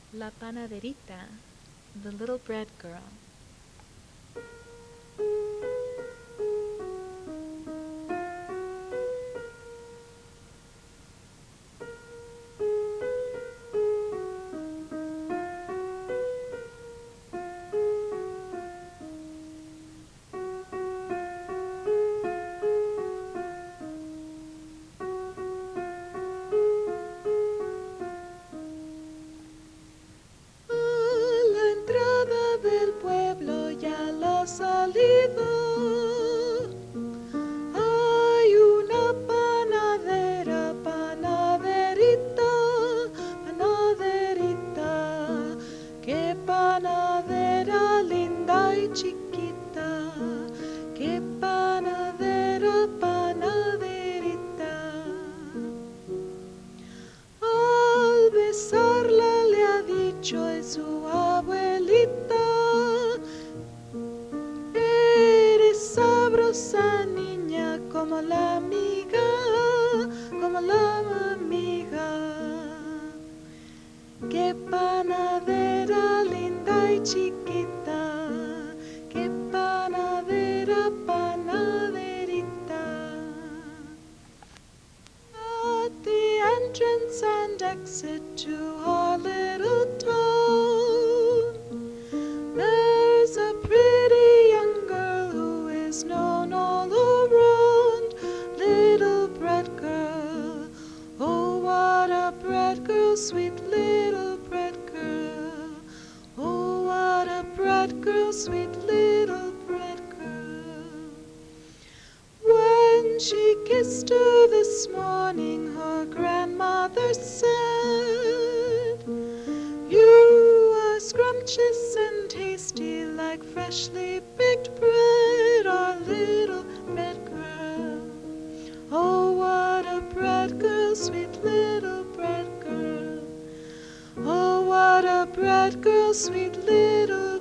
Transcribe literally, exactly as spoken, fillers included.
La Panaderita, the Little Bread Girl. La entrada del pueblo ya la salida. Hay una panadera, panaderita, panaderita. Qué panadera linda y chiquita. Qué panadera, panaderita. Al besarla le ha dicho a su abuelita: eres sabrosa niña como la amiga, como la amiga. Qué panadera linda y chiquita, qué panadera, panaderita. At the entrance and exit to our little town, there's a pretty young girl who is known all around. Little bread girl, oh what a bread girl, sweet little bread girl. Oh what a bread girl, sweet little bread girl. When she kissed her this morning, her grandmother said, you are scrumptious and tasty like freshly baked bread, our little bread girl. Oh, what a bread girl, sweet little bread girl. Oh, what a bread girl, sweet little